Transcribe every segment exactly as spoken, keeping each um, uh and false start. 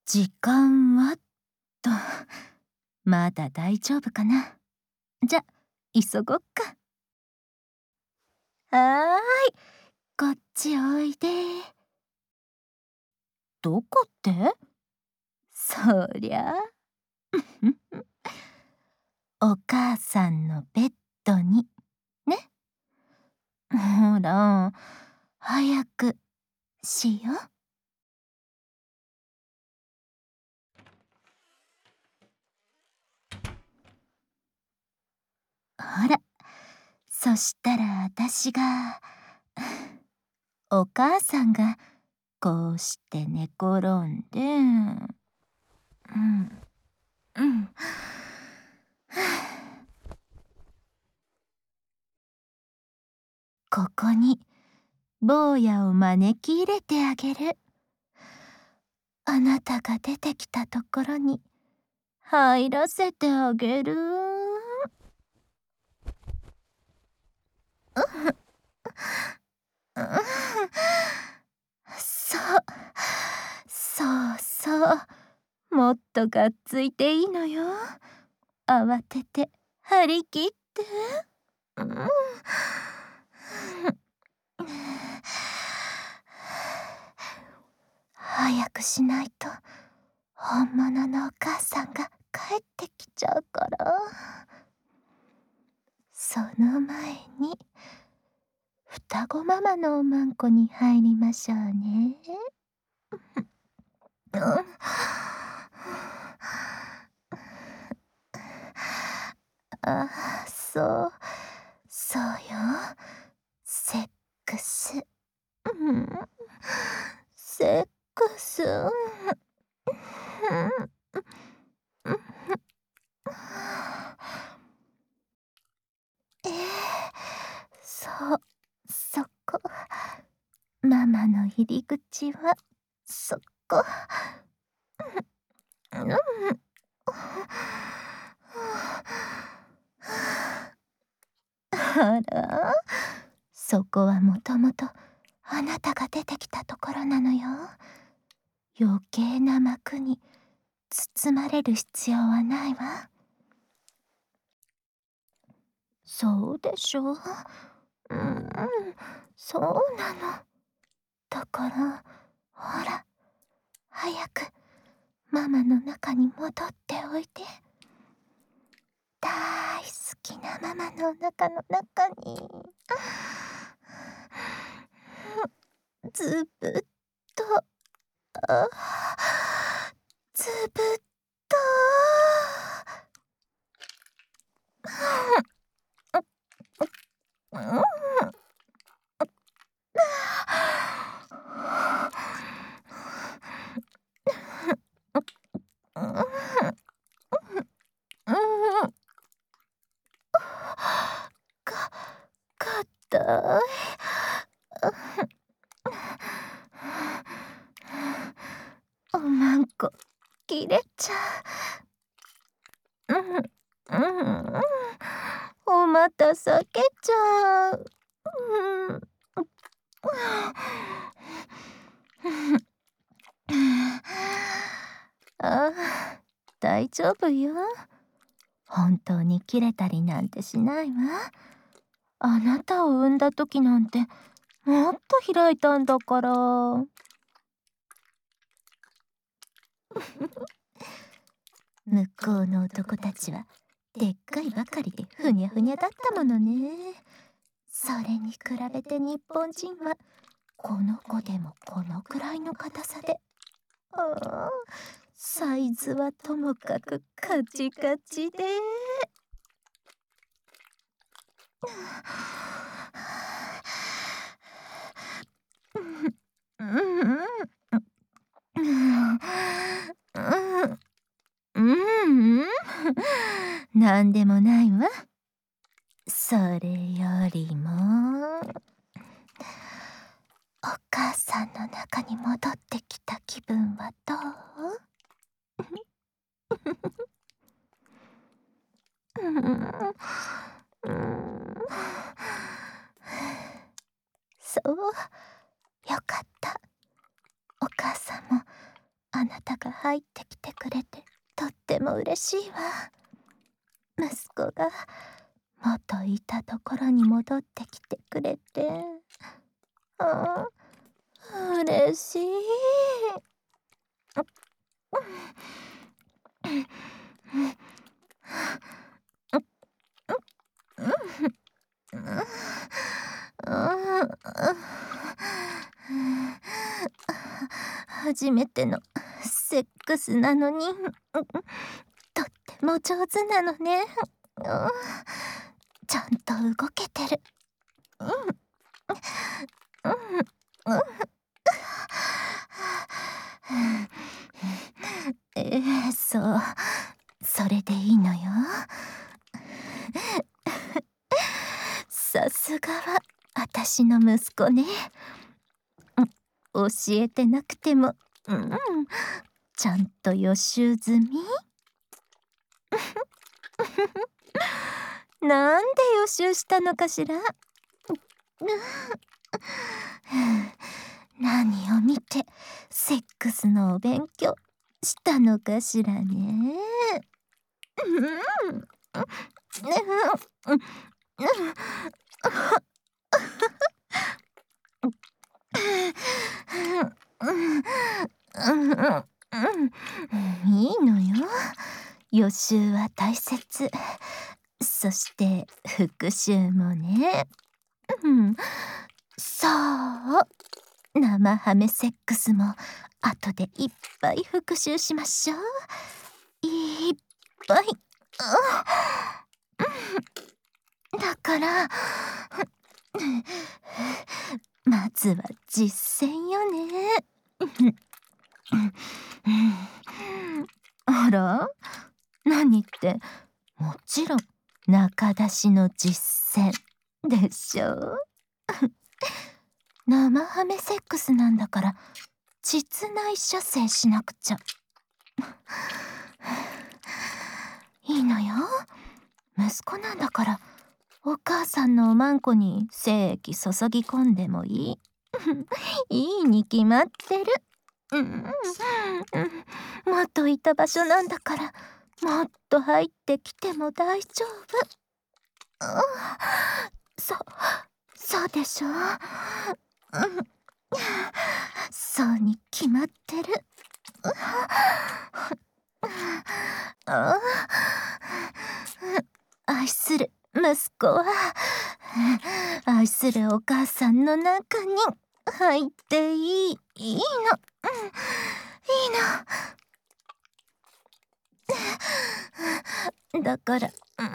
時間はと、まだ大丈夫かな。じゃ、急ごっか。はーい、こっちおいで。どこって？そりゃお母さんのベッドにね。ほら、早くしよ。ほら、そしたらあたしがお母さんがこうして寝転んで、うんうんここに坊やを招き入れてあげる。あなたが出てきたところに入らせてあげる。そうそうそう、もっとがっついていいのよ。慌てて張り切って。うん早くしないと本物のお母さんが帰ってきちゃうから。その前に双子ママのおまんこに入りましょうね。うん、あ、そうそうよ、セックス、うん、セックス、うんええ、そう、そこ。ママの入り口はそこ。うん。あら、そこはもともとあなたが出てきたところなのよ。余計な膜に包まれる必要はないわ。そうでしょう。うん、そうなの。だから、ほら、早くママの中に戻っておいで。大好きなママのお腹の中に。ずぶっと、あ、ずぶっと。うん。か、硬い。おまんこ切れちゃう。うん、うん、お股裂けちゃう。うん。ああ、大丈夫よ。本当に切れたりなんてしないわ。あなたを産んだ時なんてもっと開いたんだから。向こうの男たちはでっかいばかりでふにゃふにゃだったものね。それに比べて日本人はこの子でもこのくらいの硬さで、ああ、サイズはともかくカチカチで。うんうんうんうん、なんでもないわ。それよりも、お母さんの中に戻ってきた気分はどう？うんうん、そう、よかった。お母さんもああなたが入ってきてくれてとっても嬉しいわ。息子が元いたところに戻ってきてくれて、ああ、嬉しい。初めてのセックスなのに、とっても上手なのね。ちゃんと動けてる。ええ、そう、それでいいのよ。さすがは私の息子ね。教えてなくても、うん、ちゃんと予習済み。なんで予習したのかしら。何を見てセックスのお勉強したのかしらね。いいのよ。予習は大切。そして復習もね。うん、そう。生ハメセックスも後でいっぱい復習しましょう。いっぱい。だからまずは実践よね。あら、何って、もちろん中出しの実践でしょ。生ハメセックスなんだから膣内射精しなくちゃ。いいのよ、息子なんだからお母さんのおまんこに精液注ぎ込んでもいい。いいに決まってる。うん、もっといた場所なんだからもっと入ってきても大丈夫。そそうでしょ。そうに決まってる。愛する息子は愛するお母さんの中に入っていい、いいの、いいの。だから、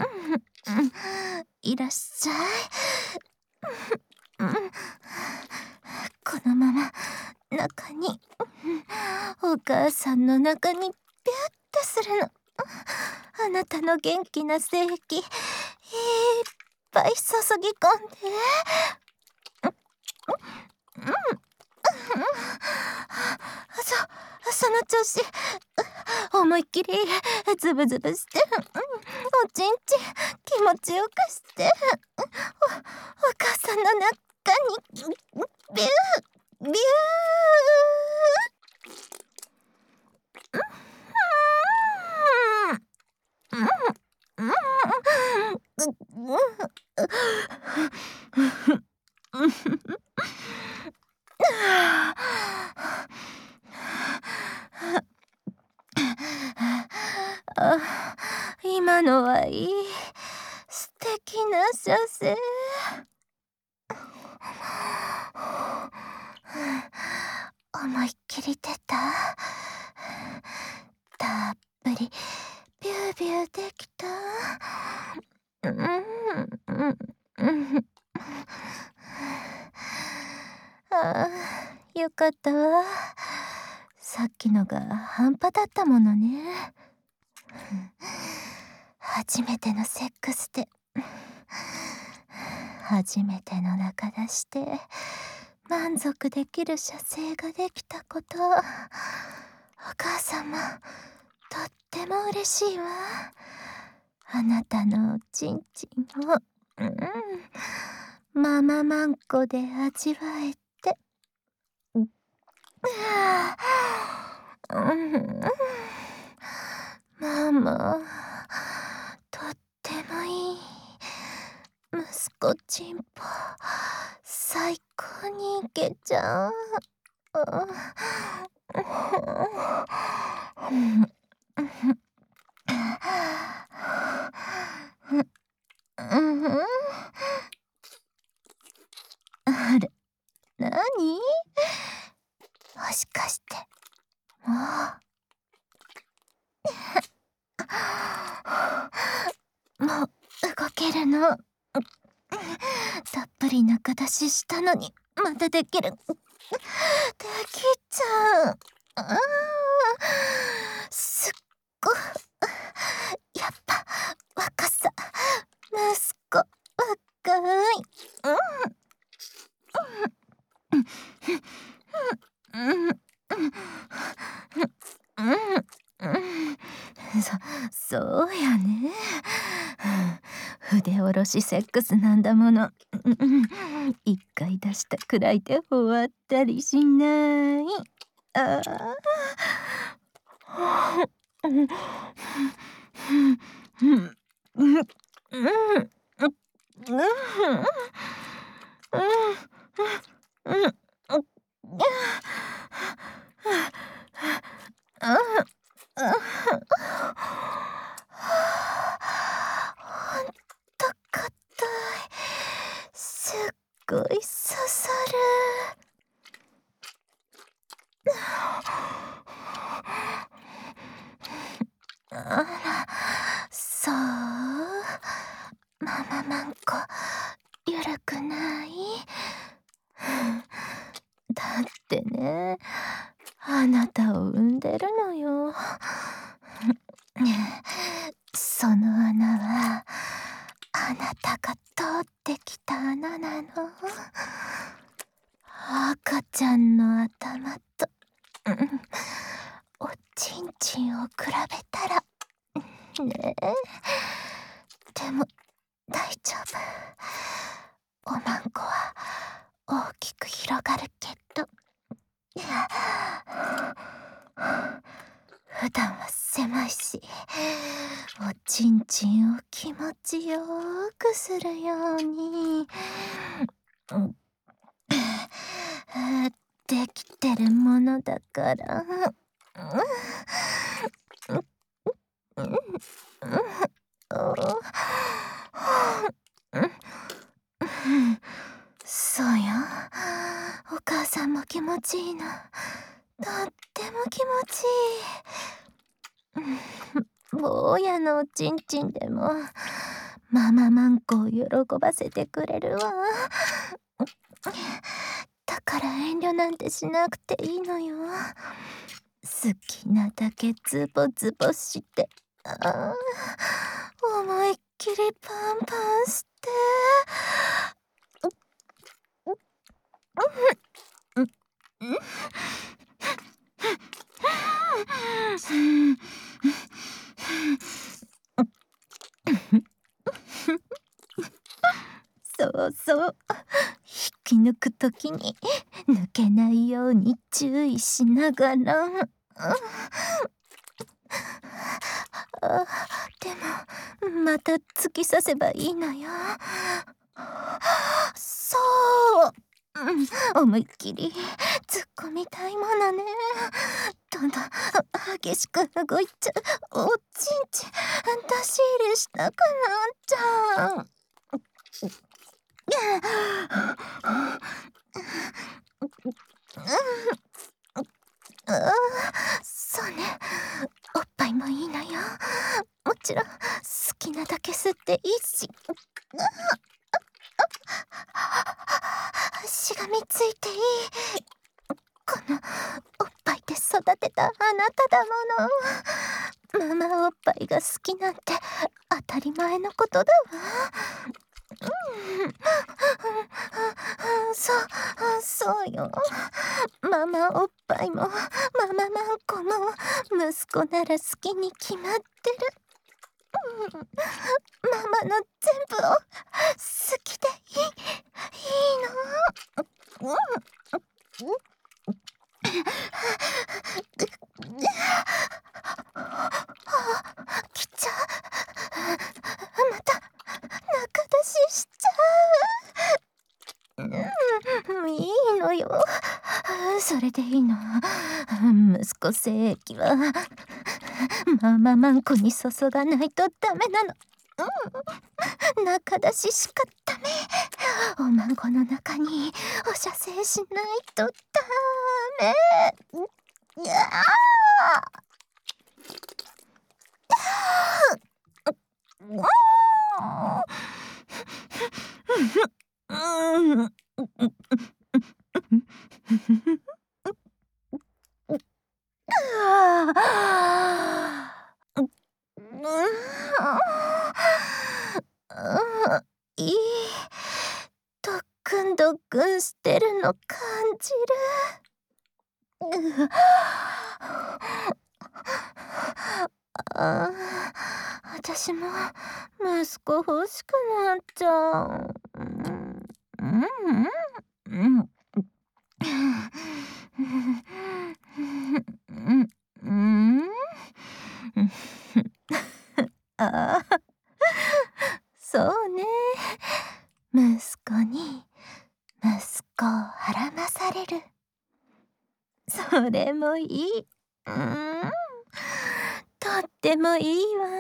いらっしゃい。このまま中に、お母さんの中にピュッてするの。あなたの元気な精液いっぱい注ぎ込んで。そその調子、思いっきりズブズブして、おちんちん気持ちよくして、おお母さんの中にビュービュー。あ、今のはいい。素敵な射精。思いっきり出た。たっぷりビュービューできた。うんうんうん。ああ、よかったわ。さっきのが半端だったものね。初めてのセックスで初めての中出して満足できる射精ができたこと、お母さんもとっても嬉しいわ。あなたのおちんちんを、うん、マママンコで味わえて、うん、 もうとってもいい息子ちんぽ、最高にイケちゃん。あれ、なに？もしかしてもうもう動けるの？たっぷり中出ししたのにまたできる。できちゃう。あーすっごやっぱ若さ息子若い。うんうんうんそそうやね。筆下ろしセックスなんだもの。一回出したくらいで終わったりしない。ああ。うんうんうんうんほんとかたい。すっごい刺さる。あら、そう。マママンコ、ゆるくない？だってね、あなたを産んでるのよ。その穴はあなたが通ってきた穴なの。赤ちゃんの頭と、うん、おちんちんを比べたらねえ。でも大丈夫。おまんこは大きく広がるけど、普段は狭いし、おちんちんを気持ちよくするように、うん、できてるものだから。そうよ。お母さんも気持ちいいの。とっても気持ちいい。坊やのおちんちんでもマママンコを喜ばせてくれるわ。だから遠慮なんてしなくていいのよ。好きなだけズボズボして、あー思いっきりパンパンして。そうそう。引き抜くときに抜けないように注意しながら。あ、でもまた突き刺せばいいのよ。そう、うん、思いっきり突っ込みたいものね。どんどん激しく動いちゃう。おちんちん出し入れしたくなっちゃう。ああ、そうね。おっぱいもいいのよ。もちろん好きなだけ吸っていいし。しがみついていい。このおっぱいで育てたあなただもの。ママおっぱいが好きなんて当たり前のことだわ。うん、そうそうよ。ママおっぱいもマママンコも息子なら好きに決まってる。うん、ママの全部を好きでいい、いいの。うんきっ息子精液はマママンコに注がないとダメなの。うん、中出ししかダメ。おまんこの中にお射精しないとダメ。うわあうん。いい、ドックンドックンしてるの感じる。ああ、私も息子欲しくなっちゃう。うん、うん、うん。うん、ああ、そうね。息子に息子をはらまされる。それもいい。うん、とってもいいわ。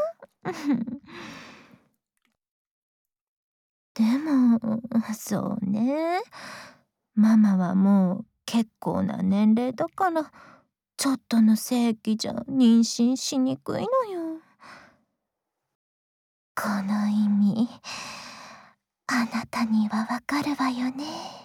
でも、そうね。ママはもう結構な年齢だから、ちょっとの精液じゃ妊娠しにくいのよ。この意味、あなたにはわかるわよね。